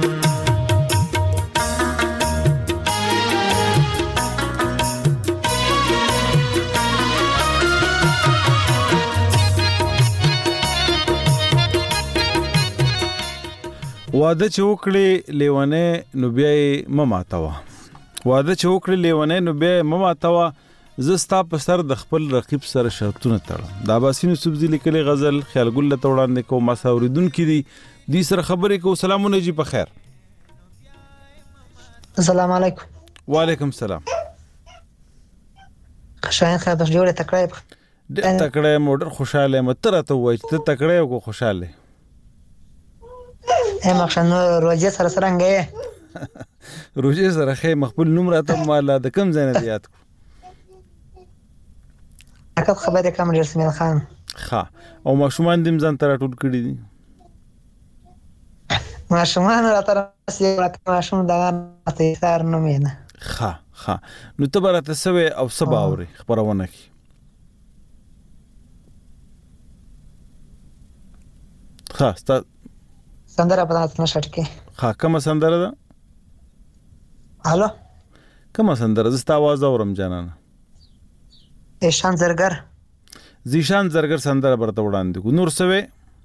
واده چې وکړي لیونه نو بیا یې مماتوه واده چې وکړي لیونه نو بیا یې مماتوه زه ستا په سر د خپل رقیب سره شرطونه تړم د عباسین سبزي لیکلي غزل خیال ګل ته وړاندې کوم ما اوریدونکي دي دې سره خبرې کوو سلامونه جی په خیر السلام علیکم وعلیکم السلام خشاین خبر جوړه تکړه تکړه موډر خوشاله متره ته وای ته تکړه او خوشاله مخشن روزه سره څنګه روزه سره خې مخبل نوم راته مالا د کم ځای نه یاد کو خبره کوم رسمیل خان ها او ماشومان دیم ځان تر ټول کړی دي ماشومان راته ماشوم دا ته سار نه مینه ها نو ته برته سوي او سبا اوري خبرونه کی ها سندره په تاسو نشټ کې ها کوم سندره ده الو کوم سندره زستا आवाज اورم جانانه زیشان زرګر سندره برته وړاندې کو نور سوي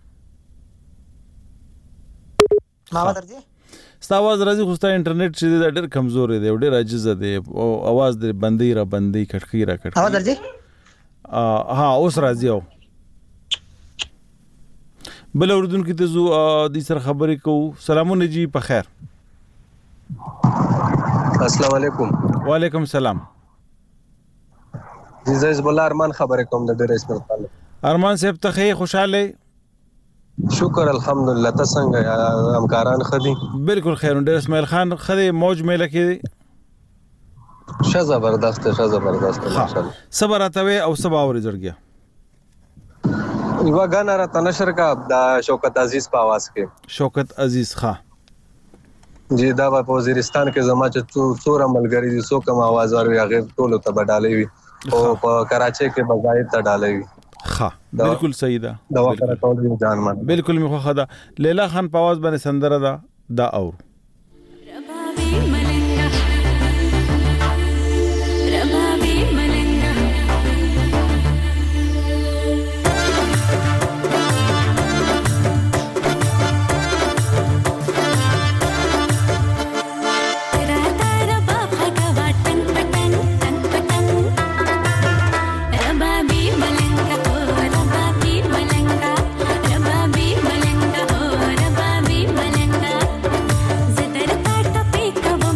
ما ودرځي ستا आवाज راځي خو ستا انټرنیټ چې د ډېر کمزور دی او ډېر عاجز دی او आवाज د بندي کټکی را کټکی आवाज درځي ها اوس راځي او بل اردن کې ته زو د سر خبرې کو سلامونه جی په خیر السلام علیکم وعلیکم السلام زیز بولا ارمان خبرې کوم د ډېر اسمت ارمان صاحب ته خوشاله شکر الحمدلله تاسو څنګه همکاران خدي بالکل خیر ډېر اسماعیل خان خدي موج میله کې زبردست ماشاءالله صبر اتوي او سبا اوري جړګیا یو غانا را تنشر کا د شوکت عزیز په आवाज کې شوکت عزیز ښا جی دا په وزیرستان کې زما چې څور ملګری دي سو کوم आवाज ور هغه ټول ته بدالې وي او په کراچۍ کې بغاید ته ډالې وي ها بالکل صحیح ده دا وکړه ټول ځان مان بالکل می خو خدا لیلا خان په आवाज باندې سندره دا اور Zedar ta tape kavo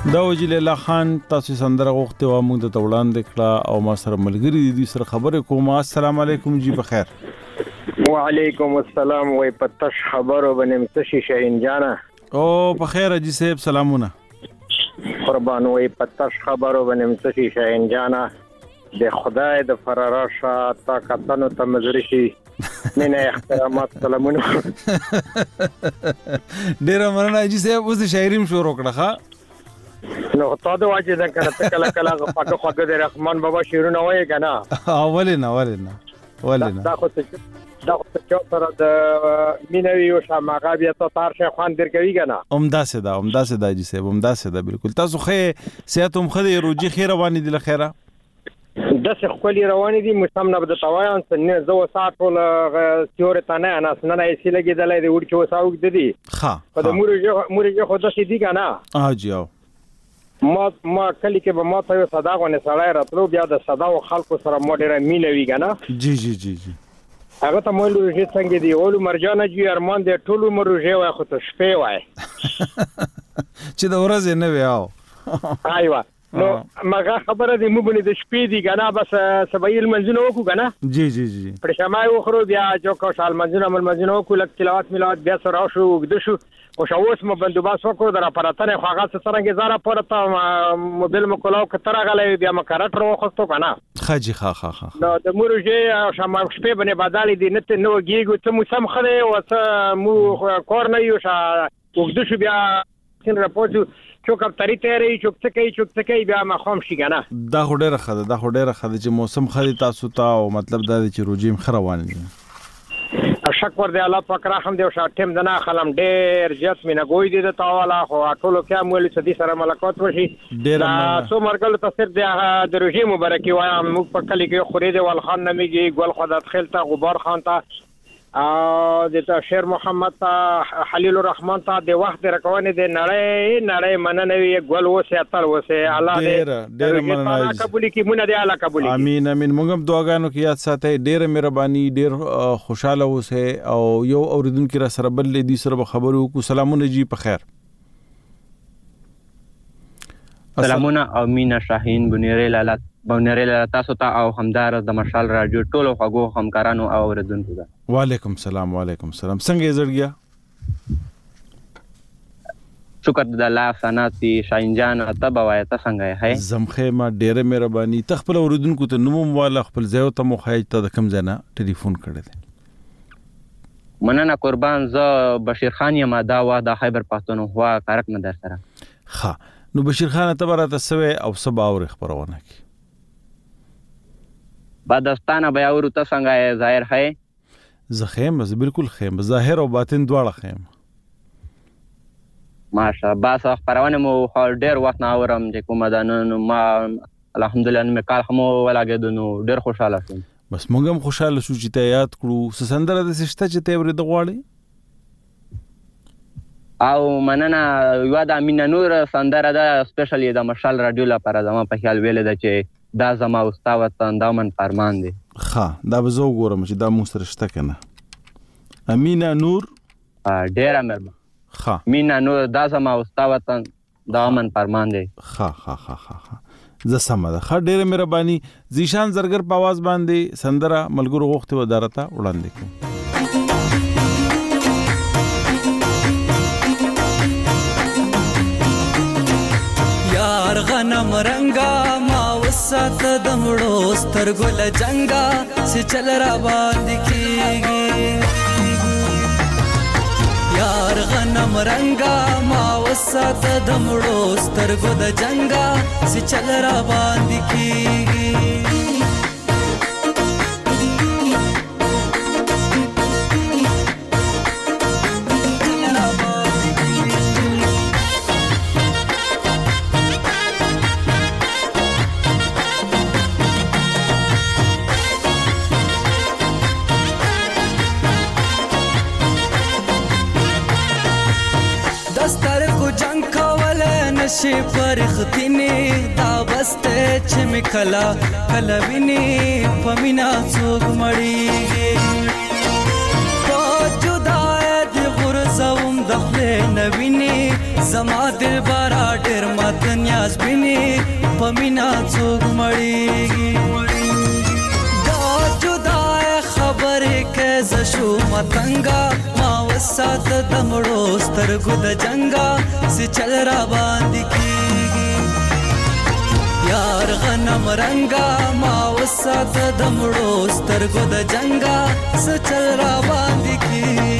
دا وجیل الله خان تاسو سندره غوښته و موږ د وړاندې کړه او ما سره ملګری دي سره خبرې کوم. السلام علیکم جی بخیر. وعلیکم السلام. وای پتش خبرو بنم تشی شاهین جانا. او بخیر جی صاحب سلامونه. قربان. وای پتش خبرو بنم تشی شاهین جانا. د خدای د فراراشا تا کتنو ته مزرشي مینه احترامات سلامونه. ډیر مننه جی صاحب. اوس شاعریم شروع کړه ښا نو ته د واجب ده کنه کله کله پاکه خواږه د رحمان بابا شعرونه وایي کنه. ولنه دا خو څه سره د مینوي او شماغه بیا ته تار شي خوان درکوي کنه. عمده سدا جی صاحب عمده سدا بالکل. تاسو خې صحت هم خدي روجي خیر رواني دي لخيره د څه خولي رواني دي مسمنه بده توایان سنه زو ساعت ول سیور تنه انا سنه یې لګیدلې د ورچو ساوګ دي ها په د موري خو د سې دي کنه. جیو ما کلی کې به ما ته صدا غونه سړی راتلو بیا د صدا او خلکو سره مودره مینوي کنه. جی هغه ته مول روجي څنګه دی اول مرجانه جی ارمان دی ټولو مروجي وای خو ته شپې وای چې د ورځې نه ویاو. ایوه نو ماغه خبره دی مو بنې د شپې دی کنه بس سبایل منځنه وکړو کنه. جی پر شمای وخرو بیا جو کو شال منځنه وکړو لک تلاوت ملات بیا سره شو وګد شو او شاوس مو بندوباس وکړو در اپراتره خو هغه څنګه زاره پورته موبایل مو کولاو کتره غلې بیا مکرټر وخستو کنه. خاجي خا نو د مورجه شمه شپې بنې بدالې دي نت نو گیګو ته مو سم خره او څه مو کور نه یو شا وګد شو بیا څنګه راپوتو چوک اب تری تیری چوک څکې بیا ما خوم شي کنه. دا خډه خده چې موسم خدي تاسو ته او مطلب دا چې روجیم خروان دي. شکر دی الله پاک رحم دی او شاتم دنا خلم ډیر جت مینه ګوي دي د تاواله خو ټولو کې مولي سدي سره ملکات وشي ډیر سو مرګل تاثیر دی د روجي مبارکي وایم موږ په کلی کې خوري دی ول خان نمیږي ګل خدات خلته غبار خان ته د شیر محمد ته خلیل الرحمن ته د وخت رکوونه د نړۍ مننوي ګل وسه اتل وسه الله ډیر مننه قبول کی مونږ دی الله قبول کی. امين موږ هم دعاګانو کې یاد ساتي. ډیر مهرباني ډیر خوشاله وسه او یو اوریدونکو را سره بل دي سره خبرو کو. سلامونه جی په خیر. سلامونه او مینا شاهین بونیرل تاسو ته او همدار د مشال رادیو ټولو خغو همکارانو او اوریدونکو ته. وعلیکم سلام. څنګه زړګیا؟ شکر د الله سناتي شاهین جان ته بوای ته څنګه ہے؟ زمخه ما ډیره مهرباني. تخپل اوریدونکو ته نوم والا خپل ځای ته مخایج ته د کم ځنه ټلیفون کړی دی. مننه قربان. زه بشیر خان یم دا وا د خیبر پښتونخوا کارک نه در سره. ها نو بشیر خان ته برات سوي او سبا اور خبرونه کی بعدستانه بیا ورته څنګه ظاهر ہے؟ زخیم بالکل خیم ظاهر او باطن دواړه خیم. ماشا باس خبرونه مو ډیر وخت نه اورم چې کومه ده نو ما الحمدلله مې کال هم ولاګېد نو ډیر خوشاله شوم. بس موږ هم خوشاله شو چې ته یاد کړو. سندره د سشته چې ته ورته غواړي او مننه یو د امین نور سندره ده سپیشلی د مشال رادیو لپاره زما په خیال ویل ده چې دا زما استاد اندامن فرمان دي. ها دا به زه وګورم چې دا مو سره شته کنه. امین نور ډیر مهربان. ها امین نور دا زما استاد اندامن فرمان دي. ها ز سم ده. ډیر مهرباني. زیشان زرګر په आवाज باندې سندره ملګرو غوښته ودارته وړاندې کړ. یار غنم رنگا ما وسات دمړو سترګل جنگا سي چل را باندې کیږي. یار غنم رنگا ما وسات دمړو سترګل جنگا سي چل را باندې کیږي. نشي پرختینه دا بسته چې مکلا کلوینه پمینا څوک مړیږي په جدای د غرزوم دخله نوینه زما دل بارا ډیر متن لاس بینی پمینا څوک مړیږي دا جدای خبرې کې زشو متنګا ما وسات د مړو سترګو د جنگا سي چل را باندې کیږي یار غنم رنگا ما وسات د مړو سترګو د جنگا سي چل را باندې کیږي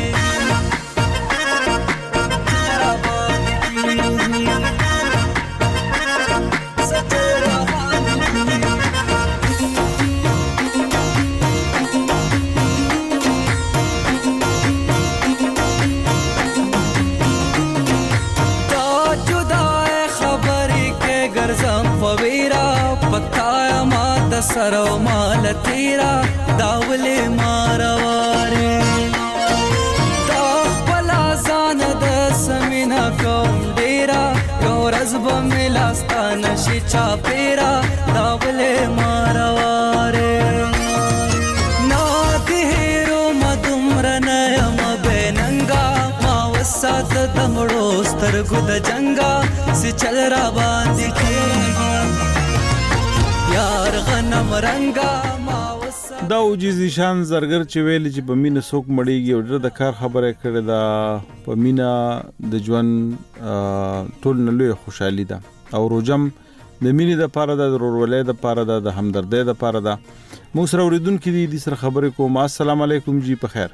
سرو مال تیرا داولې مارواره دا خپل ځان د سمینا کوم ډیرا یو ورځ به ملاستان شي چا پیرا داولې مارواره نا دهرو مدمر نه یم بننګا ما وسات د مړو سترګو د جنگا سي چل را باندې کیږي یار غنم رنگا ما وسه دا اوجیز نشان زرګر چې ویل چې په مینا څوک مړیږي او ډېر د کار خبره کړې ده په مینا د ژوند ټول نه لوی خوشحالي ده او روجم د مینې د پاره د ورولې د پاره د همدردۍ د پاره ده مو سره اوریدونکو دي سره خبرې کوم السلام علیکم جی په خیر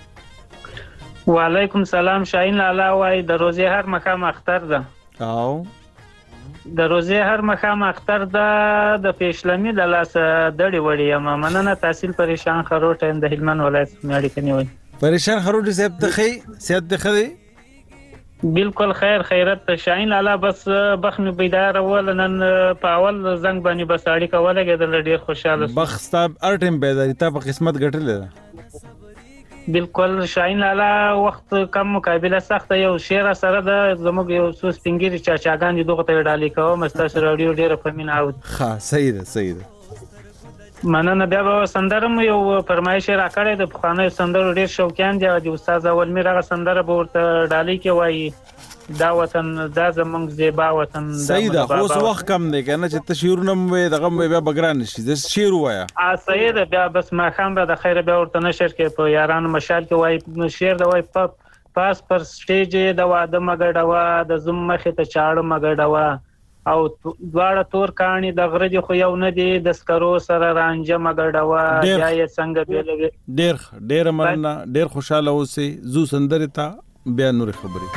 وعلیکم سلام شاهین لالا وای د روزي هر مقام اختر ده او د روزي هر مقام اختر ده د پیشلمی د لاس دړي وړي یم مننه تحصیل پریشان خروټ د هلمند ولایت میاړي کني وای پریشان خروټ صاحب ته خي صحت ده خدي بالکل خیر خیرت شاهین لالا بس بخنه بیدار ولنن په اول زنګ باندې بس اړي کوله کېدل ډیر خوشاله بخستاب ارټم بیداری ته په قسمت ګټلې ده بالکل شاهین لالا وخت کم مقابله سخت یو شعر سره د زموږ یو څو سپینګری چاچاګان دي دغه ته ډالې کوم مستاس رادیو ډیره پمن او ها صحیح ده مننه بیا به سندرم یو فرمایش راکړی د خانه سندر ډیر شوقیان دی د استاد اول میرغه سندر به ورته ډالې کې وایي دا وطن دا زمونږ زیبا وطن صحیح ده خو وخت کم دی کنه چې تشیرونه مې دغه بیا بګران شي د شعر وایا صحیح ده بیا بس ما خام به د خیر بیا ورته نشر کې په یارانو مشال کې وای شعر د وای پاس پر سټیج د واده مګړوا د زم مخه ته چاړه مګړوا او دواړه تور کانی د غره دی خو یو نه دی د سکرو سره رانجه مګړوا بیا یې څنګه بیلوي ډیر مننه ډیر خوشاله اوسې زو سندره تا بیا نور خبرې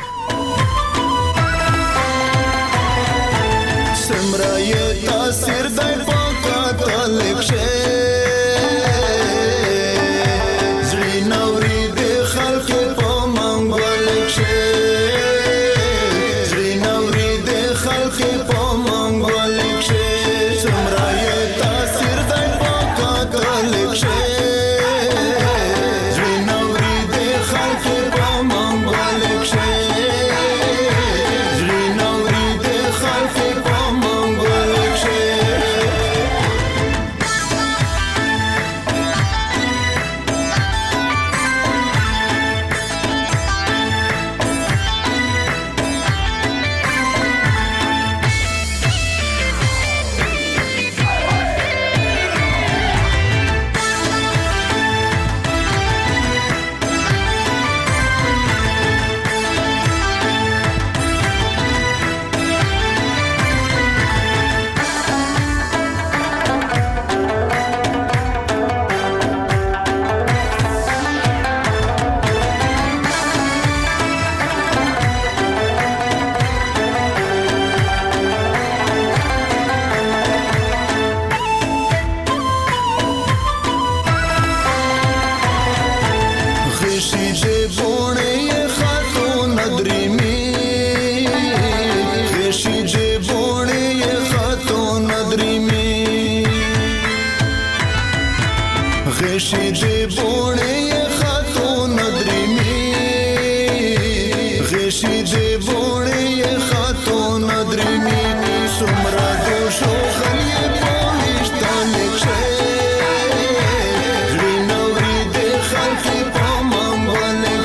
سمرایه تاثیر دای پاکا تلک شه زړی نوري د خلق په منګل شه زړی نوري د خلق په منګل شه سمرایه تاثیر دای پاکا تلک شه زړی نوري د خلق په منګل شه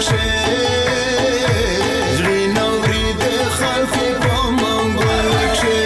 Zri nauri de khalqi pa mangol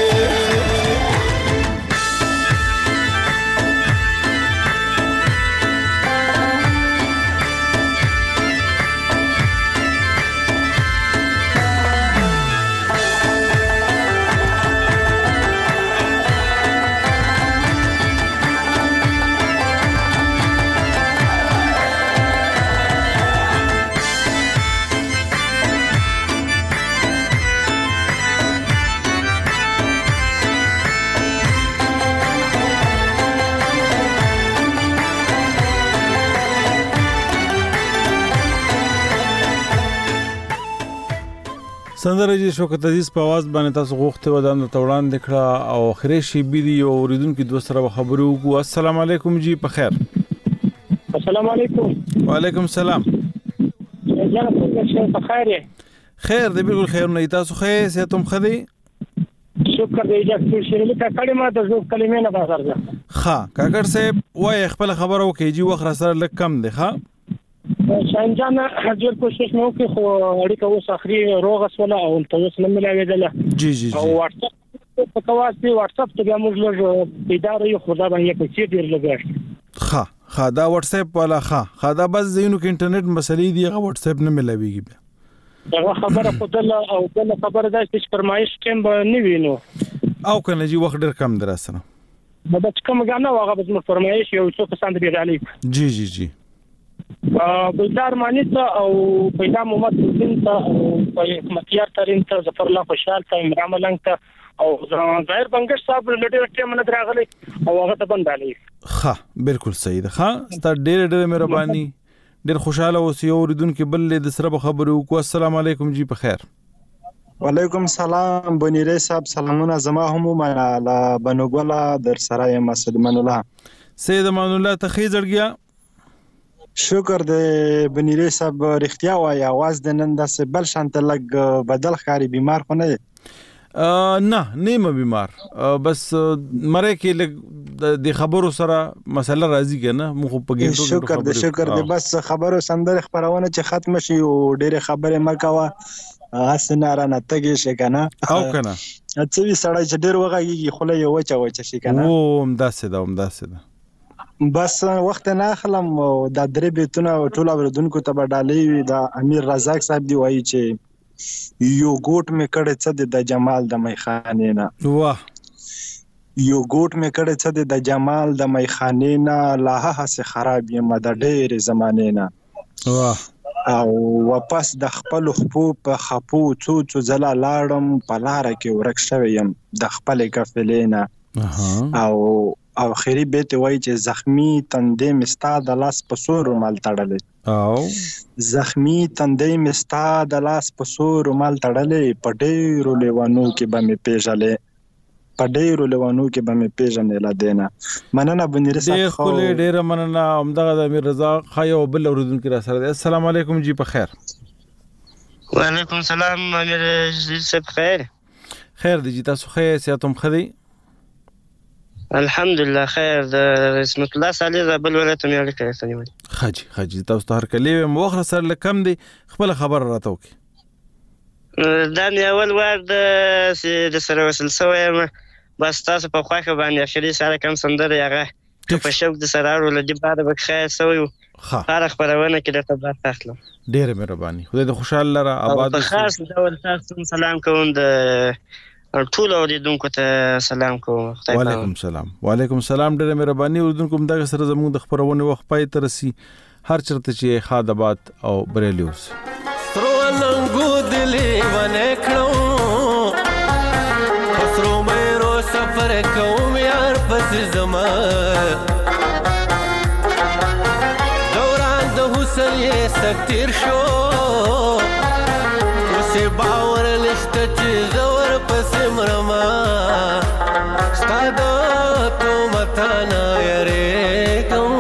سندره چې شوکت عزیز په आवाज باندې تاسو غوښته و د توړان دکړه او اخري شی بيدي او اوریدونکو دوه سره خبرو وکړو. السلام علیکم جی په خیر. السلام علیکم. وعلیکم السلام. جناب څنګه په خیر یې؟ خیر دی بالکل خیر نه تاسو خیر ساتم خدي شکر دی چې شریک کړي ما د زو کلمې نه بازار ده. ها کاکړ صاحب وای خپل خبرو کې جی وخت سره لک کم دی. ها شانجان ډېر کوشش مو کوي خو اړیکه اوس اخري روغ اسوله او تاسو نه ملاویدله. جی جی او واتس اپ په تواسي واتس اپ ته موږ له ادارې یو خدا باندې کوڅې ډېر لګاش. ها دا واتس اپ والا ها دا بس زینو کې انټرنیټ مسلې دی هغه واتس اپ نه ملاویږي. دا خبره خدله او بل خبره ده چې فرمایش کوم نه وینو او کنه جی وخت ډېر کم درسنه. نو بس کوم غاڼه واغه بس فرمایش یو څه پسند دی علي. جی جی جی بلدار مانیتا او پیدا محمد حسین ته او متیار ترین ته ظفر الله خوشحال ته عمران ملنګ ته او ظاهر بنگش صاحب لټر ټیم نه دراغلي او هغه ته بندالي. ها بالکل صحیح ده. ها ستاسو ډېر مهرباني ډېر خوشاله اوسئ اوریدونکو بل د سره خبرو کو. السلام علیکم جی په خیر. وعلیکم السلام بنیری صاحب سلامونه زما هم مالا بنوګولا در سره یم سلمان الله سید امان الله ته خیزړګیا. شکر دې بنیری صاحب رښتیا وایي आवाज د نن داسې بل شانت لګ بدل خاري بیمار خو نه نه بیمار بس مره کې لګ د خبرو سره مسله راځي کنه مخ په ګټو شکر دې بس خبرو سندره خبرونه چې ختم شي او ډېر خبره مکوا اسنه نه تګي شي کنه او کنه اڅوي سړی چې ډېر وغږیږي خله یو وچه شي کنه او همداسه ده بس وخت نه اخلم د درې بیتونه ټول اوردونکو ته بدالې د امیر رزاق صاحب دی وایي چې یو ګوټ می کړه څه د جمال د میخانې نه واه یو ګوټ می کړه څه د جمال د میخانې نه لا هسه خراب یم د ډېر زمانې نه واه او واپس د خپل خپو په خپو څو زلا لاړم په لار کې ورک شوم د خپل کفلې نه او خیری بیت وای چې زخمی تندې مستا د لاس په سور مال تړلې او زخمی تندې مستا د لاس په سور مال تړلې په ډېرو لیوانو کې به مې پیژنې لا دینا مننه بنیر صاحب خو ډېر مننه همدغه د امیر رزاق خایو بل اوریدونکو را سره. السلام علیکم جی په خیر. وعلیکم السلام امیر صاحب خیر دی جی تاسو خیر ساتم خدي الحمدلله خیر د رسمت الله صالح بل ولته مې اړیکه سنیمه خاجي تاسو ته هر کله مخره سره لکم دی خپل خبر راته وکي. دا مې اول وار د سره وصل سویم بس تاسو په خواخه باندې اخري سره کم سندره هغه په شوق د سره ورول دی بعد به خیر سوی هر خبرونه کې د خبر تخلم. ډېر مهرباني خدای د خوشاله لره آباد خاص ډول تاسو سلام کوم د ټول اوریدونکو ته سلام کوم. وعلیکم السلام ډېر مهرباني اوریدونکو دغه سره زموږ د خبرونه وخت پای تر سي هر چرته چې خادبات او بریلیوس سترو لنګو دلی ونه کړو پسرو مې رو سفر کوم یار پس زما دوران د حسن یې سکتیر شو اوسې باور لشته چې زور پس مرما ستادو تو متانا یری کوم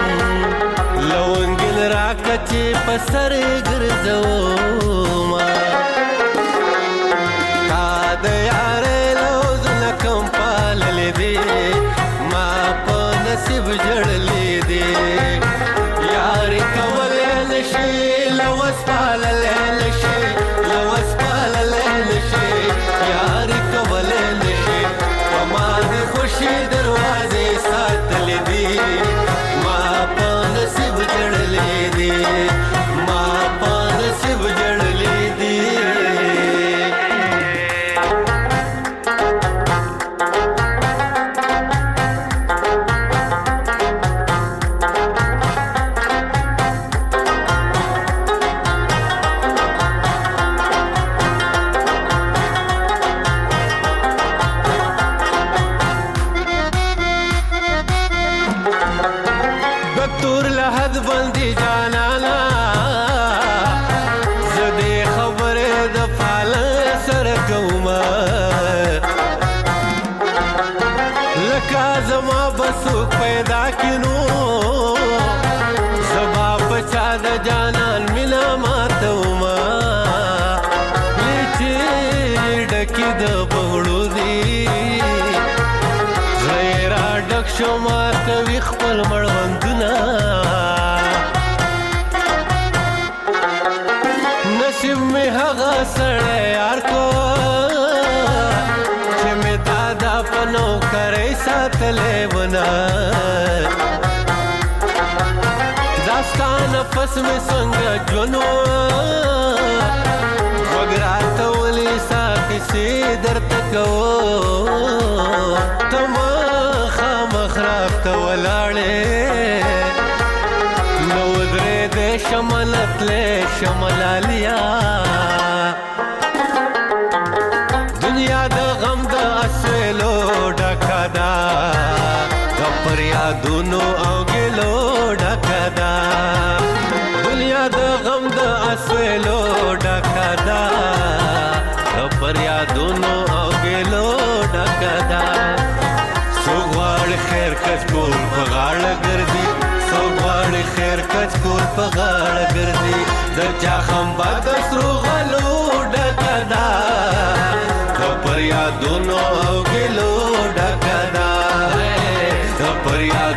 لونګل راکچې پسر ګرځو ما تا د یارې لوز لکم پاللې دي ما په نصیب جړلې دي یاري کولې نشي لوس پاللې نشي لوس پاللې نشي یاري کولې نشي ما د خوشي دروازې ساتلې دي ما په نصیب جړلې دي ما په نصیب لکه زما بسوک پیدا کینو زبا پچا د جانان مینا ماتوما لیچی ډکی د بغړو دی غیرا ډک شو ما کوي خپل مړوندونه نصیب می هغه سړی یار کو چې می دادا پنو کرے ساتلې ونا داستان پس می څنګه جنو وګرات ولي ساتي سي درته کو تم خامخراب ته ولاړې نو درې دې شملت له شملالیا دنیا د غم د اسلو ډکدا د پریادونو او ګلو ډکدا دنیا د غم د اسلو ډکدا د پریادونو او ګلو ډکدا سوغوار خیر کچ کول په غاړه ګرځي سوغوار خیر کچ کول په غاړه ګرځي د چا خمبا د سرو غلو ډکدا د پریادونو او ګلو ډکدا د پریادونو